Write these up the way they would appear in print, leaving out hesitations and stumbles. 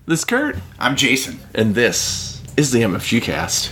This is Kurt. I'm Jason. And this is the MFG Cast.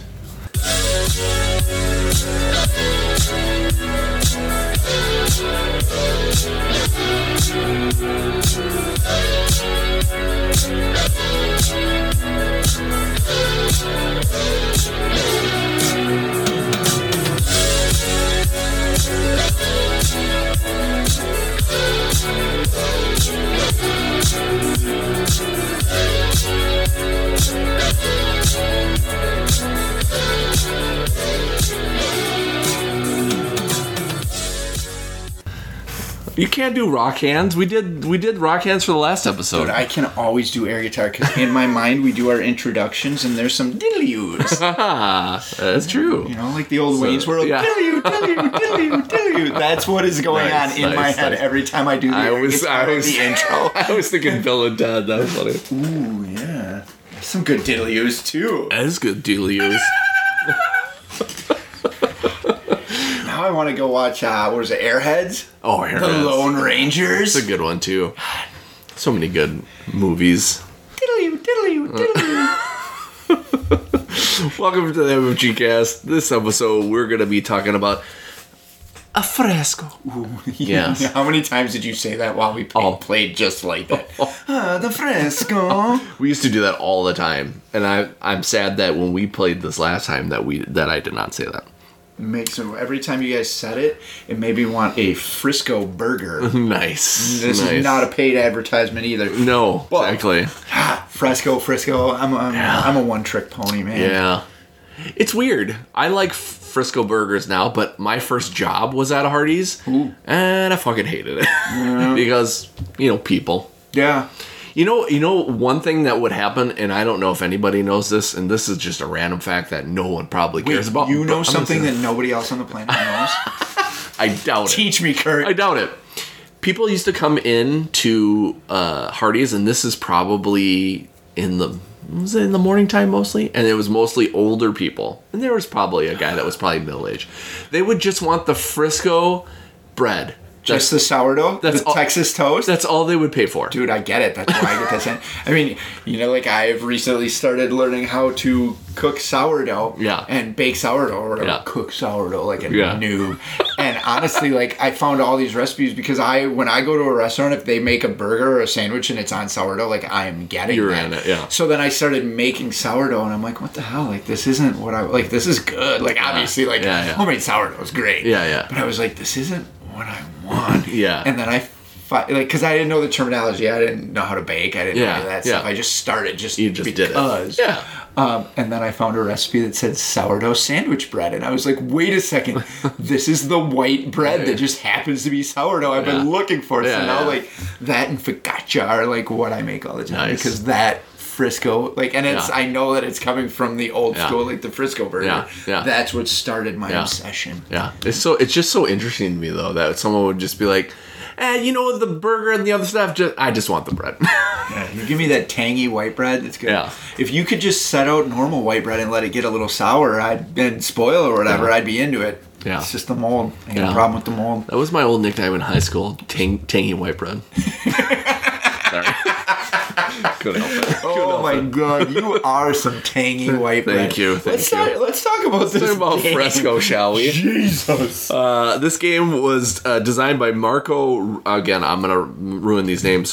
You can't do rock hands. We did rock hands for the last episode. Dude, I can always do air guitar because in my mind we do our introductions and there's some diddly-oos. That's true. You know, like the old Wayne's World. Yeah. Diddly-oo, diddly-oo, diddly-oo, diddly-oo. That's what is going on in my head every time I do the intro. I was thinking Bill and Ted. That was funny. Ooh, yeah. Some good diddly-oos too. That is good diddly-oos. Now I want to go watch, what was it, Airheads? Oh, Airheads. The Lone Rangers. It's a good one, too. So many good movies. Diddly-oo, diddly-oo, diddly-oo. Welcome to the MFG Cast. This episode, we're going to be talking about a fresco. Ooh, yes. How many times did you say that while we played just like that? The fresco. We used to do that all the time. And I'm sad that when we played this last time that I did not say that. Every time you guys said it, it made me want a Frisco burger. Nice. This is not a paid advertisement either. No, well, exactly. Frisco. I'm a one-trick pony, man. Yeah. It's weird. I like Frisco burgers now, but my first job was at a Hardee's, and I fucking hated it. Because, people. Yeah. You know, one thing that would happen, and I don't know if anybody knows this, and this is just a random fact that no one probably cares about. You know something that nobody else on the planet knows? I doubt it. Teach me, Kurt. I doubt it. People used to come in to Hardee's, and this is probably in the morning time mostly? And it was mostly older people. And there was probably a guy that was probably middle-aged. They would just want the Frisco bread. Just the sourdough? Texas toast? That's all they would pay for. Dude, I get it. That's why I get this in. I mean, I've recently started learning how to cook sourdough. Yeah. And bake sourdough or whatever. Yeah. Cook sourdough like a noob. And honestly, I found all these recipes because when I go to a restaurant, if they make a burger or a sandwich and it's on sourdough, I am getting You're that. in it, yeah. So then I started making sourdough and I'm like, what the hell? This isn't what this is good. Obviously, homemade sourdough is great. Yeah, yeah. But I was like, this isn't what I want. Yeah. And then because I didn't know the terminology, I didn't know how to bake, I didn't know any of that stuff. I just started You just did it. Yeah. And then I found a recipe that said sourdough sandwich bread, and I was like, wait a second, this is the white bread that just happens to be sourdough I've been looking for. So now that and focaccia are what I make all the time because that Frisco, and it's I know that it's coming from the old school, the Frisco burger. Yeah. That's what started my obsession. Yeah. It's just so interesting to me though that someone would just be like, the burger and the other stuff, I just want the bread. Yeah, you give me that tangy white bread, it's good. Yeah. If you could just set out normal white bread and let it get a little sour and spoil or whatever, I'd be into it. Yeah. It's just the mold. I got a problem with the mold. That was my old nickname in high school, tangy white bread. Sorry. Couldn't help it. Oh my god, you are some tangy white bread. Thank you. Let's talk about this. Let's talk about Fresco, shall we? Jesus. This game was designed by Marco. Again, I'm gonna ruin these names.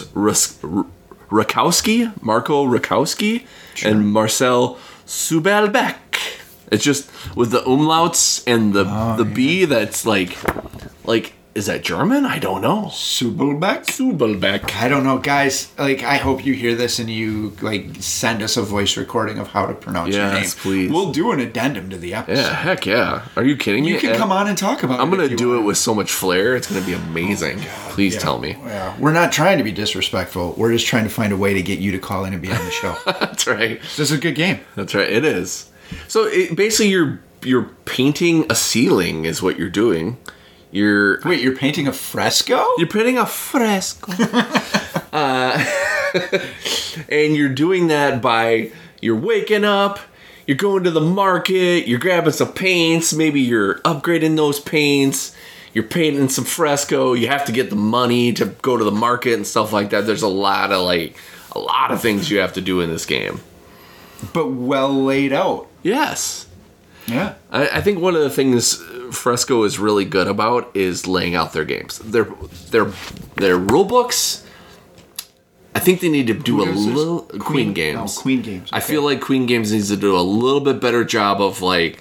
Rakowski, Marco Rakowski, and Marcel Subelbeck. It's just with the umlauts and the B. That's like. Is that German? I don't know. Subelbeck? I don't know. Guys, I hope you hear this and you, send us a voice recording of how to pronounce your name. Yes, please. We'll do an addendum to the episode. Yeah, heck yeah. Are you kidding me? You can come on and talk about it. I'm going to do it with so much flair. It's going to be amazing. Oh, please tell me. Yeah. We're not trying to be disrespectful. We're just trying to find a way to get you to call in and be on the show. That's right. This is a good game. That's right. It is. So, basically, you're painting a ceiling is what you're doing. You're painting a fresco? You're painting a fresco. And you're doing that by you're waking up, you're going to the market, you're grabbing some paints, maybe you're upgrading those paints, you're painting some fresco, you have to get the money to go to the market and stuff like that. There's a lot a lot of things you have to do in this game. But well laid out. Yes. Yeah. I think one of the things Fresco is really good about is laying out their games. Their rule books, I think they need to do a little... Queen Games. Oh, Queen Games. Okay. I feel like Queen Games needs to do a little bit better job of I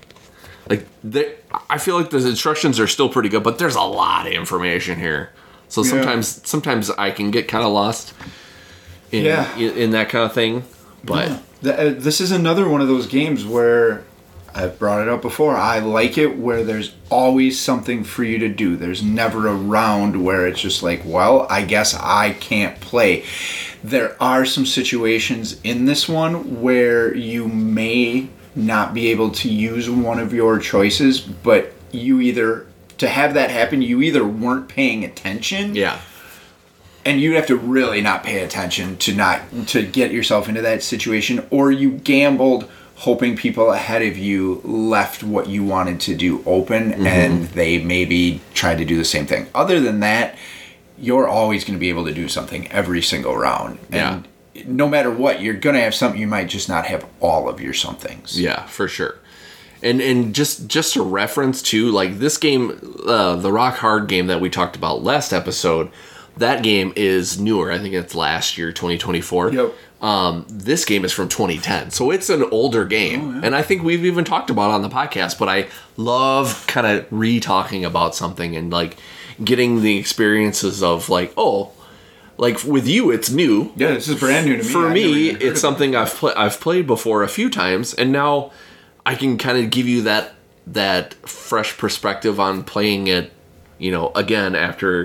feel like the instructions are still pretty good, but there's a lot of information here. So sometimes I can get kind of lost in that kind of thing. But this is another one of those games where I've brought it up before. I like it where there's always something for you to do. There's never a round where it's just like, well, I guess I can't play. There are some situations in this one where you may not be able to use one of your choices, but to have that happen, you either weren't paying attention. Yeah. And you'd have to really not pay attention to get yourself into that situation, or you gambled hoping people ahead of you left what you wanted to do open, and they maybe tried to do the same thing. Other than that, you're always going to be able to do something every single round. And no matter what, you're going to have something. You might just not have all of your somethings. Yeah, for sure. And just a reference to, like, this game, the Rock Hard game that we talked about last episode, that game is newer. I think it's last year, 2024. Yep. This game is from 2010, so it's an older game. And I think we've even talked about it on the podcast, but I love kind of re-talking about something and, like, getting the experiences of, like, like with you, it's new. Yeah, this is brand new to me. For me, it's something I've played before a few times, and now I can kind of give you that fresh perspective on playing it, again after.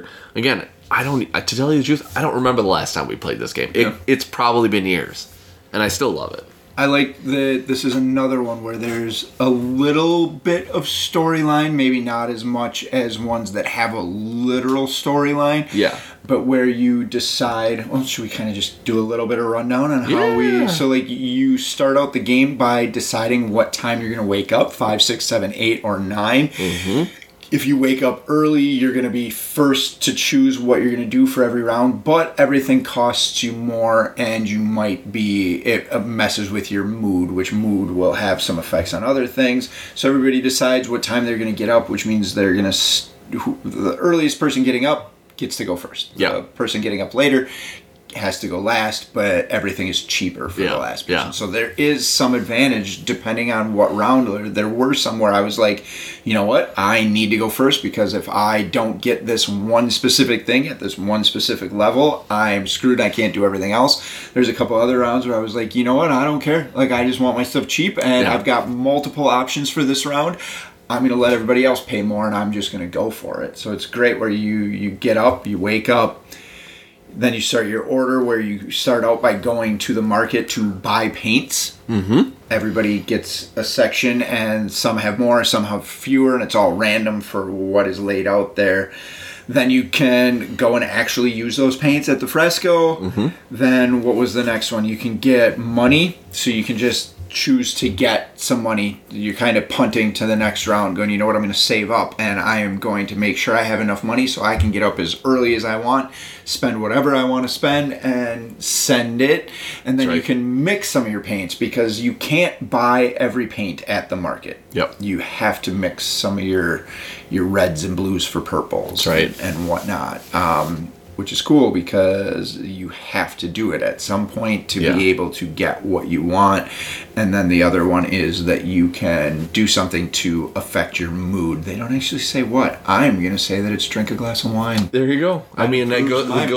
To tell you the truth, I don't remember the last time we played this game. It's probably been years, and I still love it. I like that this is another one where there's a little bit of storyline, maybe not as much as ones that have a literal storyline. Yeah. But where you decide, should we kind of just do a little bit of rundown on how so like you start out the game by deciding what time you're going to wake up, 5, 6, 7, 8, or 9. Mm-hmm. If you wake up early, you're going to be first to choose what you're going to do for every round, but everything costs you more, and you might it messes with your mood, which mood will have some effects on other things. So everybody decides what time they're going to get up, which means they're going to, the earliest person getting up gets to go first. Yeah. The person getting up later has to go last, but everything is cheaper for the last person. Yeah. So there is some advantage depending on what round. There were some where I was like, you know what, I need to go first, because if I don't get this one specific thing at this one specific level, I'm screwed. I can't do everything else. There's a couple other rounds where I was like, you know what, I don't care. Like, I just want my stuff cheap, and I've got multiple options for this round. I'm going to let everybody else pay more, and I'm just going to go for it. So it's great where you get up, you wake up, then you start your order where you start out by going to the market to buy paints. Mm-hmm. Everybody gets a section, and some have more, some have fewer, and it's all random for what is laid out there. Then you can go and actually use those paints at the Fresco. Mm-hmm. Then what was the next one? You can get money, so you can just choose to get some money. You're kind of punting to the next round, going, you know what, I'm going to save up, and I am going to make sure I have enough money so I can get up as early as I want, spend whatever I want to spend, and send it. And then you can mix some of your paints, because you can't buy every paint at the market. Yep. You have to mix some of your reds and blues for purples and whatnot. Which is cool, because you have to do it at some point to be able to get what you want. And then the other one is that you can do something to affect your mood. They don't actually say what. I'm going to say that it's drink a glass of wine. There you go. I mean, that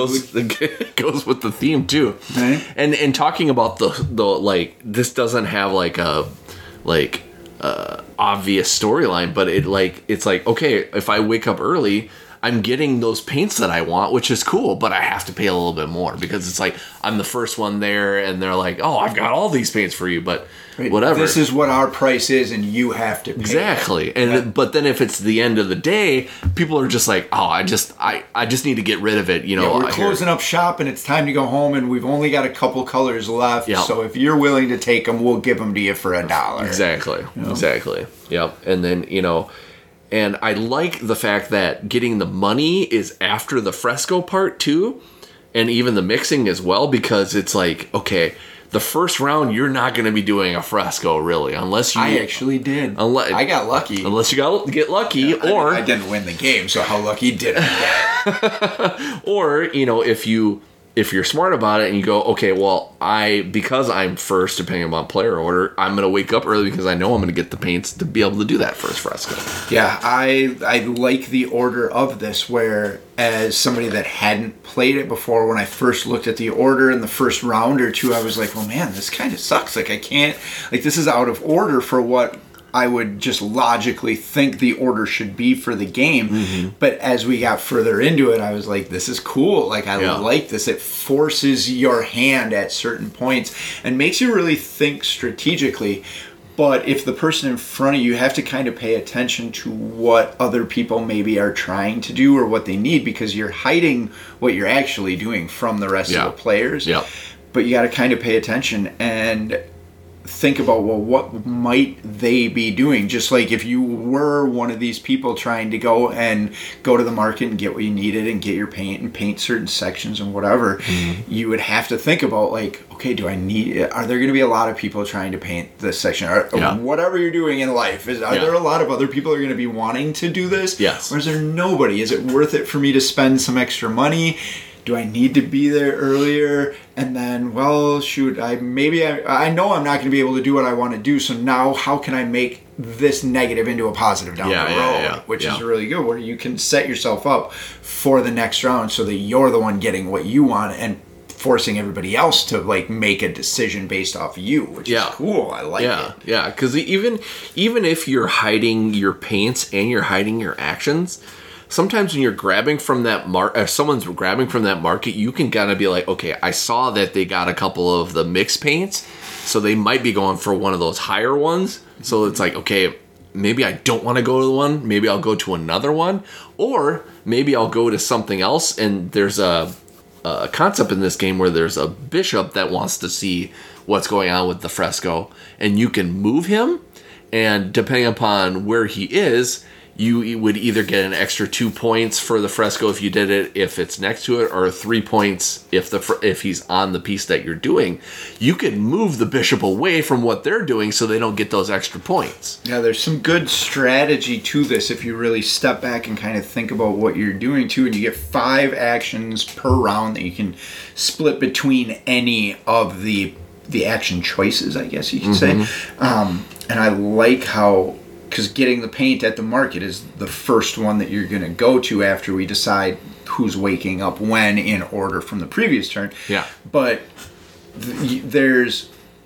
goes with the theme too. Right? And talking about the like, this doesn't have like a obvious storyline, but it's like, okay, if I wake up early, I'm getting those paints that I want, which is cool, but I have to pay a little bit more, because it's like I'm the first one there, and they're like, oh, I've got all these paints for you, but whatever. This is what our price is, and you have to pay. Exactly. And but then if it's the end of the day, people are just like, oh, I just need to get rid of it. We're closing up shop, and it's time to go home, and we've only got a couple colors left. Yep. So if you're willing to take them, we'll give them to you for $1. Exactly. Exactly. Yep. And then and I like the fact that getting the money is after the Fresco part too, and even the mixing as well, because it's like, okay, the first round you're not going to be doing a fresco really, unless you. I actually did. I got lucky. Unless you get lucky, Yeah, or I didn't win the game, so how lucky did I get? or if you're smart about it and you go, okay, well, because I'm first, depending on player order, I'm going to wake up early because I know I'm going to get the paints to be able to do that first fresco. Yeah, I like the order of this, where as somebody that hadn't played it before, when I first looked at the order in the first round or two, I was like, well, man, this kind of sucks. Like, I can't, like, this is out of order for what I would just logically think the order should be for the game. Mm-hmm. But as we got further into it, I was like, this is cool. Like, I like this. It forces your hand at certain points and makes you really think strategically. But if the person in front of you, have to kind of pay attention to what other people maybe are trying to do or what they need, because you're hiding what you're actually doing from the rest of the players. Yeah. But you got to kind of pay attention and think about, well, what might they be doing? Just like if you were one of these people trying to go to the market and get what you needed and get your paint and paint certain sections and whatever, you would have to think about, like, okay, are there going to be a lot of people trying to paint this section? Whatever you're doing in life, are there a lot of other people that are going to be wanting to do this? Yes. Or is there nobody? Is it worth it for me to spend some extra money? Do I need to be there earlier? And then, well, shoot, I know I'm not going to be able to do what I want to do. So now how can I make this negative into a positive down the road? Which is really good, where you can set yourself up for the next round so that you're the one getting what you want and forcing everybody else to, like, make a decision based off you, which is cool. I like it. Yeah, because even if you're hiding your paints and you're hiding your actions, sometimes when you're grabbing from that someone's grabbing from that market, you can kind of be like, okay, I saw that they got a couple of the mixed paints, so they might be going for one of those higher ones. So it's like, okay, maybe I don't want to go to the one. Maybe I'll go to another one, or maybe I'll go to something else. And there's a concept in this game where there's a bishop that wants to see what's going on with the fresco, and you can move him, and depending upon where he is, you would either get an extra 2 points for the fresco if you did it, if it's next to it, or 3 points if he's on the piece that you're doing. You could move the bishop away from what they're doing so they don't get those extra points. Yeah, there's some good strategy to this if you really step back and kind of think about what you're doing too. And you get 5 actions per round that you can split between any of the action choices, I guess you could say. And I like how, because getting the paint at the market is the first one that you're going to go to after we decide who's waking up when in order from the previous turn. Yeah. But there's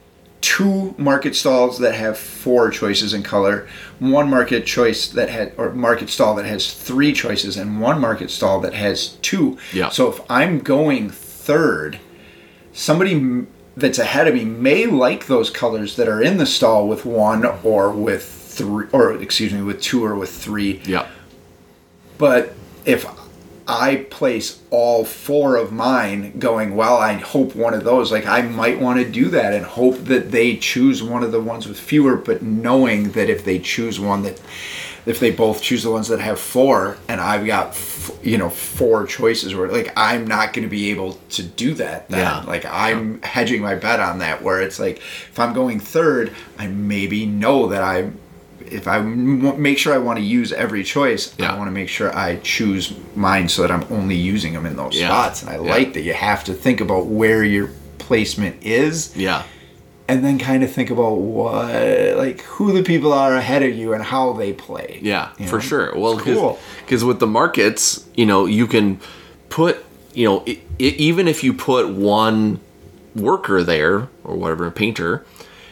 2 market stalls that have 4 choices in color, 1 market stall that has 3 choices, and 1 market stall that has 2. Yeah. So if I'm going third, somebody that's ahead of me may like those colors that are in the stall with 1 or with 3, or excuse me, with 2 or with 3. Yeah. But if I place all 4 of mine going, well, I hope one of those, like, I might want to do that and hope that they choose one of the ones with fewer, but knowing that if they choose one that, if they both choose the ones that have 4 and I've got 4 choices, where, like, I'm not going to be able to do that then. Yeah. Like, I'm hedging my bet on that, where it's like, if I'm going third, I maybe know that if I make sure I want to use every choice, I want to make sure I choose mine so that I'm only using them in those spots. And I like that you have to think about where your placement is. Yeah. And then kind of think about who the people are ahead of you and how they play. Yeah, for sure. Well, cool. Because with the markets, you can put, even if you put 1 worker there or whatever, a painter,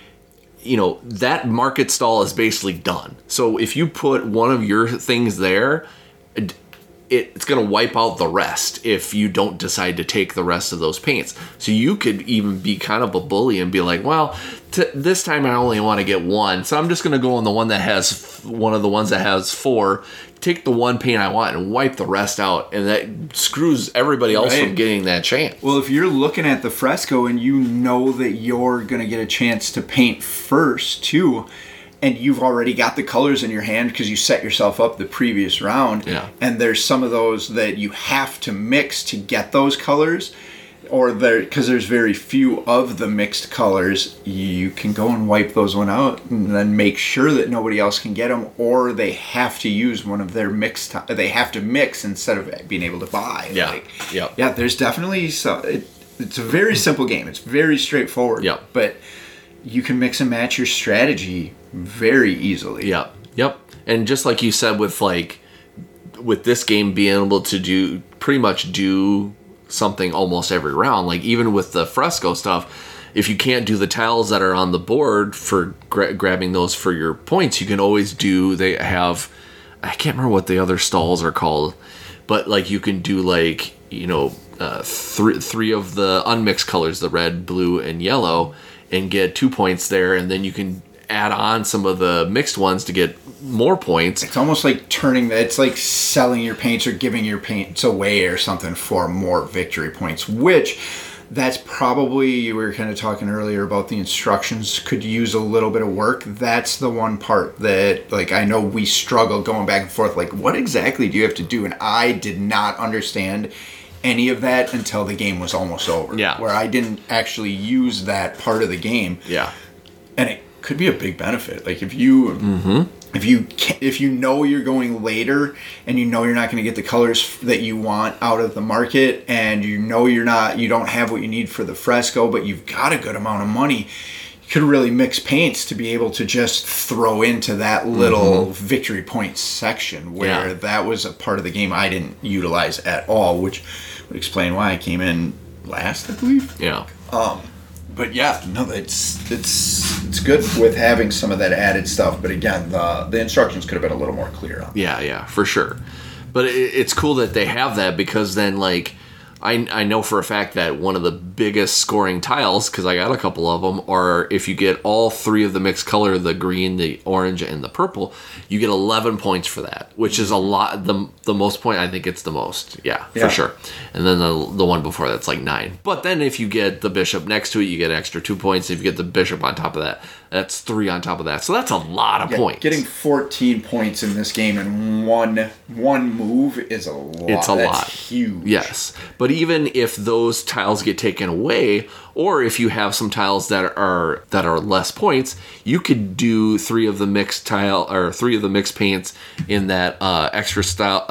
that market stall is basically done. So if you put one of your things there, it's going to wipe out the rest if you don't decide to take the rest of those paints. So you could even be kind of a bully and be like, well, this time I only want to get 1, so I'm just going to go on the one that has one of the ones that has 4, take the 1 paint I want and wipe the rest out, and that screws everybody else from getting that chance. Well, if you're looking at the fresco and you know that you're going to get a chance to paint first too, and you've already got the colors in your hand because you set yourself up the previous round. Yeah. And there's some of those that you have to mix to get those colors, or because there's very few of the mixed colors, you can go and wipe those one out and then make sure that nobody else can get them, or they have to use one of their mixed. They have to mix instead of being able to buy. Yeah. Yeah. There's definitely it's a very simple game. It's very straightforward. Yeah. But you can mix and match your strategy very easily. Yep. And just like you said, with this game being able to pretty much do something almost every round, like even with the fresco stuff, if you can't do the tiles that are on the board for grabbing those for your points, you can always they have, I can't remember what the other stalls are called, but like you can do like, three of the unmixed colors, the red, blue, and yellow, and get 2 points there, and then you can add on some of the mixed ones to get more points. It's almost like it's like selling your paints or giving your paints away or something for more victory points, which that's probably, you were kind of talking earlier about the instructions could use a little bit of work. That's the one part that, like, I know we struggle going back and forth, like, what exactly do you have to do? And I did not understand any of that until the game was almost over. Yeah. Where I didn't actually use that part of the game. Yeah. And it could be a big benefit. Like if you if you know you're going later and you know you're not going to get the colors that you want out of the market, and you know you don't have what you need for the fresco, but you've got a good amount of money, you could really mix paints to be able to just throw into that little victory points section where that was a part of the game I didn't utilize at all, which would explain why I came in last, I believe. Yeah. But yeah, no, it's good with having some of that added stuff. But again, the instructions could have been a little more clear on. Yeah, for sure. But it's cool that they have that, because then, like, I know for a fact that one of the biggest scoring tiles, because I got a couple of them, are if you get all three of the mixed color, the green, the orange, and the purple, you get 11 points for that, which is a lot. The most point, I think it's the most. Yeah, for sure. And then the one before that's like 9. But then if you get the bishop next to it, you get an extra 2 points. If you get the bishop on top of that, that's 3 on top of that. So that's a lot of points. Getting 14 points in this game in one move is a lot. It's a lot. Huge. Yes. But even if those tiles get taken away, or if you have some tiles that are less points, you could do 3 of the mixed paints in that extra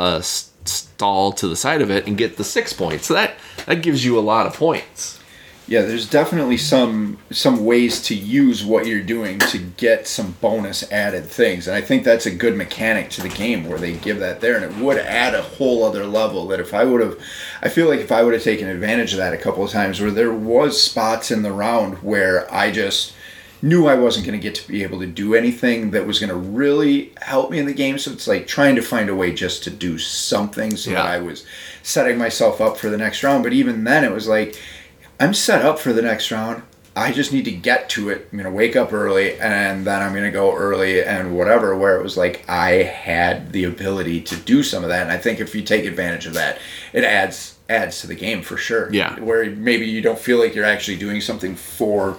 stall to the side of it and get the 6 points. So that gives you a lot of points. Yeah, there's definitely some ways to use what you're doing to get some bonus added things. And I think that's a good mechanic to the game where they give that there. And it would add a whole other level that I feel like if I would have taken advantage of that a couple of times, where there was spots in the round where I just knew I wasn't going to get to be able to do anything that was going to really help me in the game. So it's like trying to find a way just to do something so that I was setting myself up for the next round. But even then it was like, I'm set up for the next round. I just need to get to it. I'm going to wake up early, and then I'm going to go early and whatever, where it was like I had the ability to do some of that. And I think if you take advantage of that, it adds to the game for sure. Yeah. Where maybe you don't feel like you're actually doing something for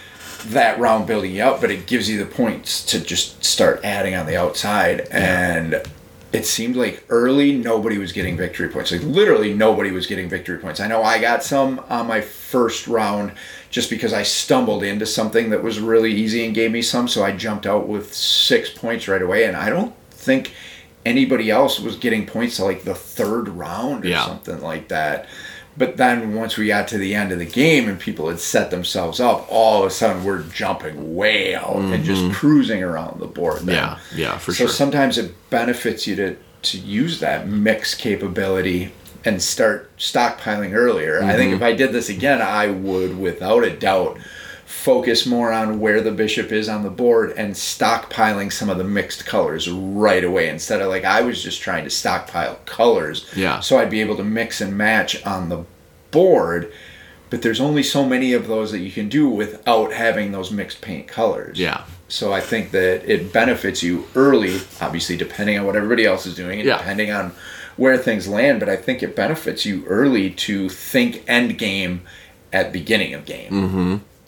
that round building you up, but it gives you the points to just start adding on the outside. And it seemed like early nobody was getting victory points. Like literally nobody was getting victory points. I know I got some on my first round just because I stumbled into something that was really easy and gave me some, so I jumped out with 6 points right away. And I don't think anybody else was getting points to like the third round or something like that. But then once we got to the end of the game and people had set themselves up, all of a sudden we're jumping way out and just cruising around the board. Then. Yeah, for sure. So sometimes it benefits you to use that mix capability and start stockpiling earlier. I think if I did this again, I would, without a doubt, focus more on where the bishop is on the board and stockpiling some of the mixed colors right away, instead of like I was just trying to stockpile colors so I'd be able to mix and match on the board. But there's only so many of those that you can do without having those mixed paint colors. So I think that it benefits you early, obviously depending on what everybody else is doing and depending on where things land, but I think it benefits you early to think end game at beginning of game.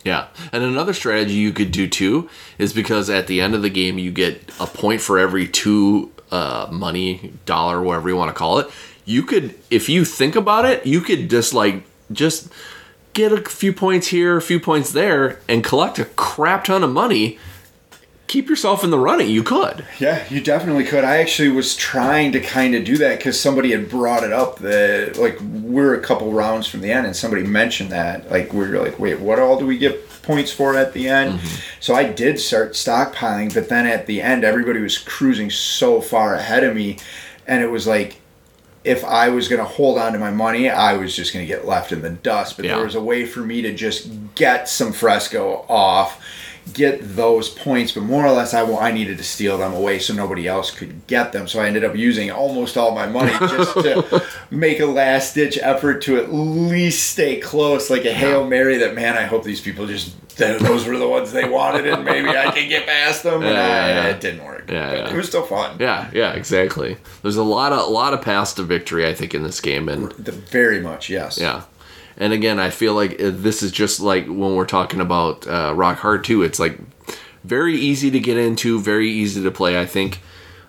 Yeah. And another strategy you could do too is because at the end of the game you get a point for every 2 money, dollar, whatever you want to call it. You could, if you think about it, you could just get a few points here, a few points there, and collect a crap ton of money. Keep yourself in the running. You could. Yeah, you definitely could. I actually was trying to kind of do that because somebody had brought it up that, like, we're a couple rounds from the end and somebody mentioned that. Like, we were like, wait, what all do we get points for at the end? Mm-hmm. So I did start stockpiling, but then at the end, everybody was cruising so far ahead of me. And it was like, if I was going to hold on to my money, I was just going to get left in the dust. But there was a way for me to just get some Fresco off, get those points, but more or less I needed to steal them away so nobody else could get them. So I ended up using almost all my money just to make a last-ditch effort to at least stay close, like a Hail Mary that, man, I hope these people those were the ones they wanted and maybe I can get past them. And it didn't work. It was still fun. Yeah, exactly. There's a lot of paths to victory, I think, in this game. And very much, yes. Yeah. And again, I feel like this is just like when we're talking about Rock Hard 2. It's like very easy to get into, very easy to play. I think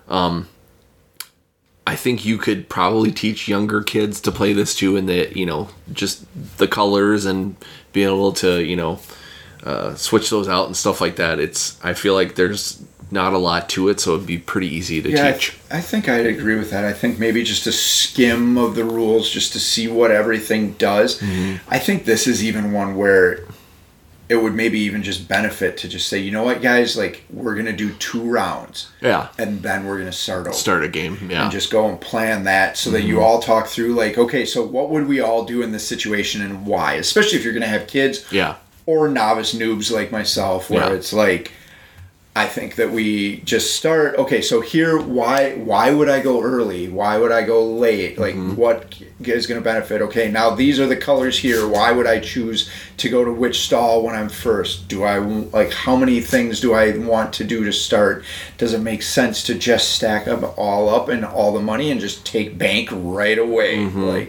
you could probably teach younger kids to play this too, and that just the colors and being able to switch those out and stuff like that. I feel like there's not a lot to it, so it'd be pretty easy to teach. I think I'd agree with that. I think maybe just a skim of the rules just to see what everything does. Mm-hmm. I think this is even one where it would maybe even just benefit to just say, you know what, guys, like, we're going to do 2 rounds. Yeah. And then we're going to start over. Start a game, yeah. And just go and plan that so that you all talk through, like, okay, so what would we all do in this situation and why? Especially if you're going to have kids. Yeah. Or novice noobs like myself, where it's like, I think that we just start, okay, so here, why would I go early? Why would I go late? Like, what is going to benefit? Okay, now these are the colors here. Why would I choose to go to which stall when I'm first? How many things do I want to do to start? Does it make sense to just stack up and all the money and just take bank right away?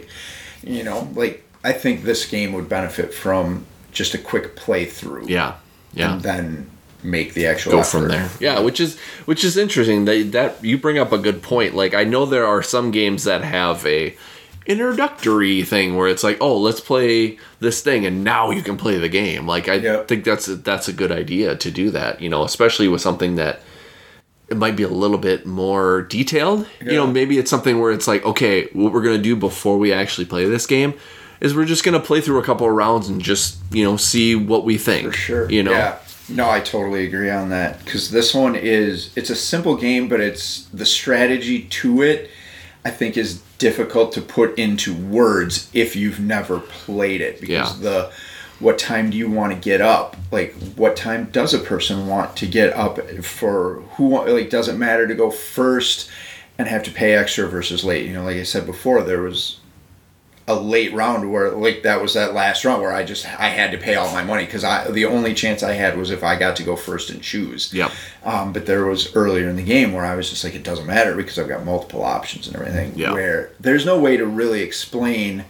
I think this game would benefit from just a quick playthrough. Yeah. And then make the actual go effort. From there. Yeah, which is interesting. That you bring up a good point. Like, I know there are some games that have a introductory thing where it's like, oh, let's play this thing and now you can play the game. Like, I think that's a good idea to do that, especially with something that it might be a little bit more detailed. Yeah. Maybe it's something where it's like, okay, what we're going to do before we actually play this game is we're just going to play through a couple of rounds and just, see what we think. For sure. Yeah. No, I totally agree on that, because this one it's a simple game, but it's the strategy to it, I think, is difficult to put into words if you've never played it, because what time do you want to get up? Like, what time does a person want to get up for does it matter to go first and have to pay extra versus late? Like I said before, there was a late round where, like, that was that last round where I had to pay all my money because the only chance I had was if I got to go first and choose. Yep. But there was earlier in the game where I was just like, it doesn't matter because I've got multiple options and everything. Yep. Where there's no way to really explain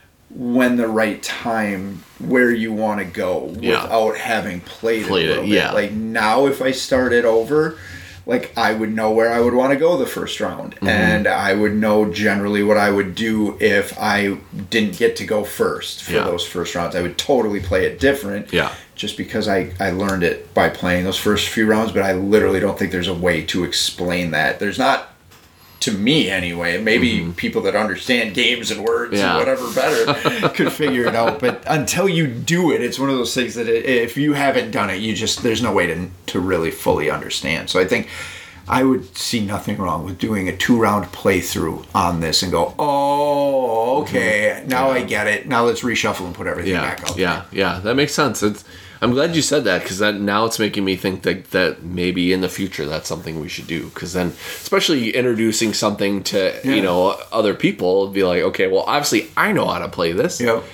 when the right time where you want to go without having played it a little bit. Yeah. Like, now if I started over, like, I would know where I would want to go the first round. Mm-hmm. And I would know generally what I would do if I didn't get to go first for those first rounds. I would totally play it different. Yeah. Just because I learned it by playing those first few rounds, but I literally don't think there's a way to explain that. There's not, to me anyway. Maybe people that understand games and words and whatever better could figure it out. But until you do it, it's one of those things that if you haven't done it, there's no way to really fully understand. So I think I would see nothing wrong with doing a 2-round playthrough on this and go, oh, okay, now I get it. Now let's reshuffle and put everything back up. Yeah, that makes sense. I'm glad you said that, because now it's making me think that maybe in the future that's something we should do. Because then, especially introducing something to other people, it'd be like, okay, well, obviously I know how to play this. Yep.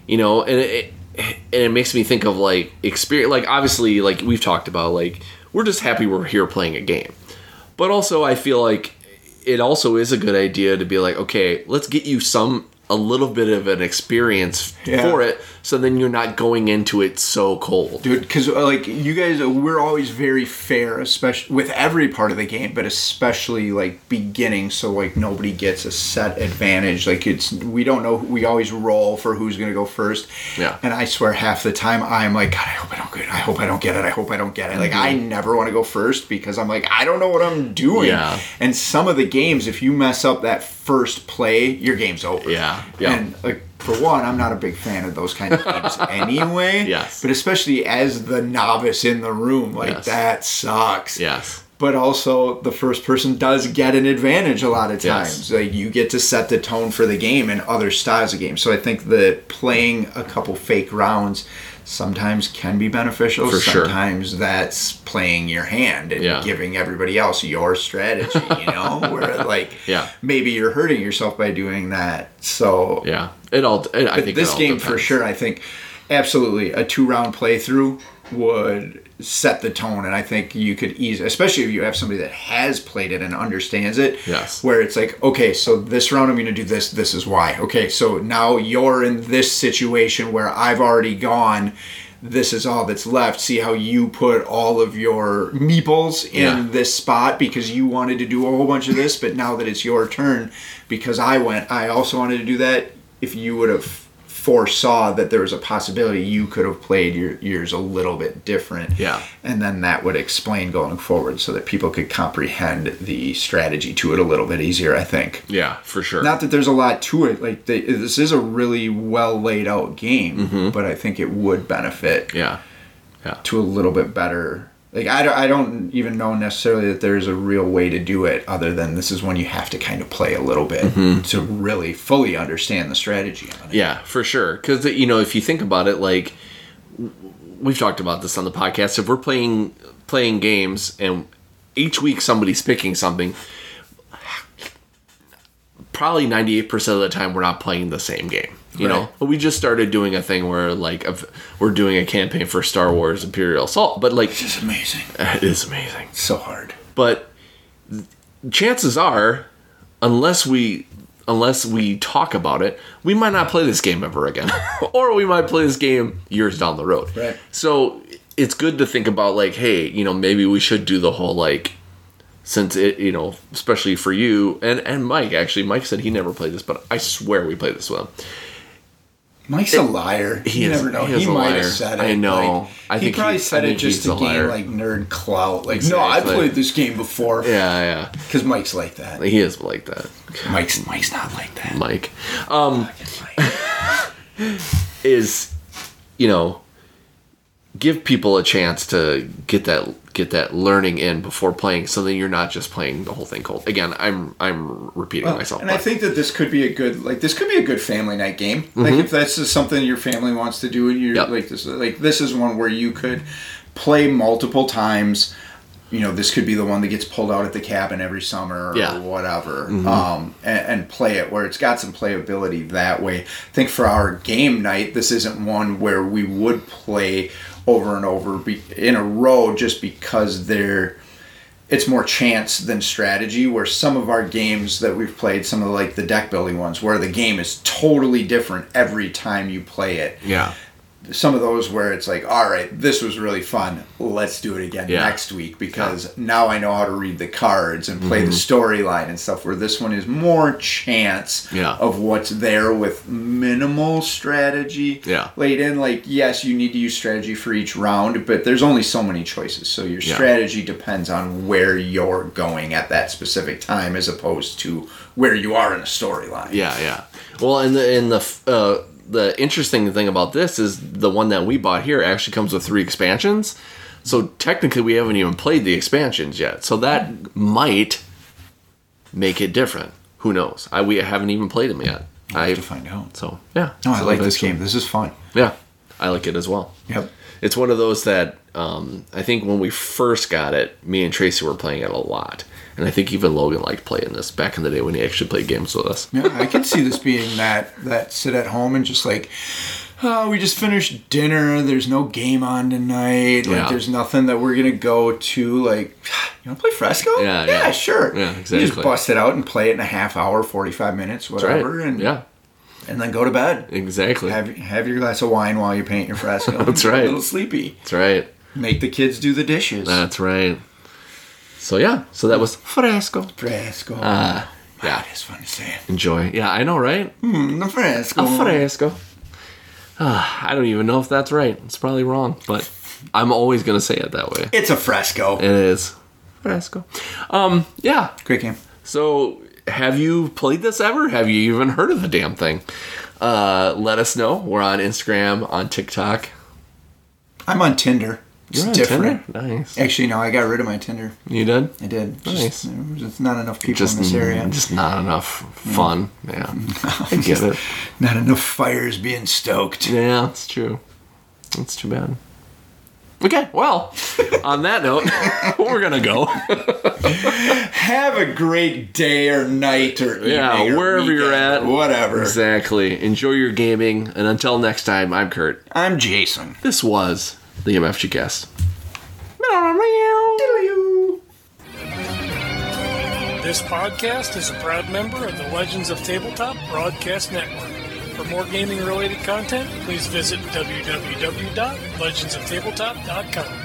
And it makes me think of, like, experience. Like, obviously, like we've talked about, like, we're just happy we're here playing a game. But also, I feel like it also is a good idea to be like, okay, let's get you some a little bit of an experience for it, so then you're not going into it so cold. Dude, because like you guys, we're always very fair, especially with every part of the game, but especially like beginning, so like nobody gets a set advantage. Like we don't know, we always roll for who's going to go first. Yeah. And I swear half the time I'm like, God, I hope I don't get it. I hope I don't get it. I hope I don't get it. Like I never want to go first because I'm like, I don't know what I'm doing. Yeah. And some of the games, if you mess up that first play, your game's over. Yeah. Yeah. And like, for one, I'm not a big fan of those kind of games anyway. Yes. But especially as the novice in the room, like Yes. that sucks. Yes. But also, the first person does get an advantage a lot of Yes. times. Like you get to set the tone for the game and other styles of games. So I think that playing a couple fake rounds sometimes can be beneficial. For sure. Sometimes that's playing your hand and Yeah. giving everybody else your strategy, you know? Where like Yeah. maybe you're hurting yourself by doing that. So Yeah. I think this it all game for depends. sure, I think absolutely a 2-round playthrough would set the tone, and I think you could easily, especially if you have somebody that has played it and understands it, Yes. where it's like, okay, so this round I'm going to do this is why. Okay, so now you're in this situation where I've already gone, this is all that's left. See how you put all of your meeples in this spot because you wanted to do a whole bunch of this, but now that it's your turn, because I also wanted to do that. If you would have foresaw that there was a possibility, you could have played yours a little bit different. Yeah. And then that would explain going forward so that people could comprehend the strategy to it a little bit easier, I think. Yeah, for sure. Not that there's a lot to it. Like this is a really well laid out game, but I think it would benefit Yeah. to a little bit better. Like I don't even know necessarily that there's a real way to do it other than this is one you have to kind of play a little bit to really fully understand the strategy on it. Yeah, for sure. Because, you know, if you think about it, like, we've talked about this on the podcast. If we're playing games and each week somebody's picking something, probably 98% of the time we're not playing the same game. You know, but we just started doing a thing where like we're doing a campaign for Star Wars Imperial Assault, but like It's amazing. it is amazing. It's so hard. But chances are, unless we talk about it, we might not play this game ever again, or we might play this game years down the road. Right. So it's good to think about like, hey, you know, maybe we should do the whole like. Since it, you know, especially for you and Mike. Actually, Mike said he never played this, but I swear we played this with him. Mike's a liar. He You is- never know. he is He a might liar. have said it. I know. Like, I he think probably he- said I it think just he's to a gain liar. like nerd clout. Like, no, I Exactly. played this game before. Yeah, Because Mike's like that. yeah. He is like that. Mike's not like that. Mike. Fucking Mike. Is, you know, give people a chance to get that learning in before playing, so that you're not just playing the whole thing cold. Again, I'm repeating myself. And I think that this could be a good family night game. Like if that's just something your family wants to do, and you're Yep. this is one where you could play multiple times. You know, this could be the one that gets pulled out at the cabin every summer or whatever, and play it where it's got some playability that way. I think for our game night, this isn't one where we would play over and over in a row just because it's more chance than strategy, where some of our games that we've played, some of like the deck building ones, where the game is totally different every time you play it. Yeah. Some of those where it's like, all right, this was really fun. Let's do it again Yeah. next week because now I know how to read the cards and play the storyline and stuff, where this one is more chance of what's there with minimal strategy laid in. Like, yes, you need to use strategy for each round, but there's only so many choices. So your strategy depends on where you're going at that specific time as opposed to where you are in a storyline. Yeah, yeah. Well, the interesting thing about this is the one that we bought here actually comes with 3 expansions. So technically we haven't even played the expansions yet. So that might make it different. Who knows? We haven't even played them yet. I have to find out. So, yeah. No, I So like this eventually- game. This is fun. Yeah. I like it as well. Yep. It's one of those that I think when we first got it, me and Tracy were playing it a lot. And I think even Logan liked playing this back in the day when he actually played games with us. Yeah, I can see this being that sit at home and just like, oh, we just finished dinner. There's no game on tonight. Like, there's nothing that we're gonna go to. Like, you want to play Fresco? Yeah, sure. Yeah, exactly. You just bust it out and play it in a half hour, 45 minutes, whatever. Right. And yeah. And then go to bed. Exactly. Have your glass of wine while you paint your fresco. That's right. A little sleepy. That's right. Make the kids do the dishes. That's right. So yeah, so that was fresco. Fresco. Yeah. It's fun to say it. Enjoy. Yeah, I know, right? The fresco. A fresco. I don't even know if that's right. It's probably wrong, but I'm always going to say it that way. It's a fresco. It is. Fresco. Yeah. Great game. So, have you played this ever? Have you even heard of the damn thing? Let us know. We're on Instagram, on TikTok. I'm on Tinder. It's different. Tinder? Nice. Actually, no, I got rid of my Tinder. You did? I did. Nice. Just not enough people in this area. Just not enough fun. Yeah. I get it. Not enough fires being stoked. Yeah, it's true. That's too bad. Okay, well, on that note, we're going to go. Have a great day or night or evening or wherever weekend you're at. or whatever. Exactly. Enjoy your gaming. And until next time, I'm Kurt. I'm Jason. This was the MFG Cast. This podcast is a proud member of the Legends of Tabletop Broadcast Network. For more gaming-related content, please visit www.legendsoftabletop.com.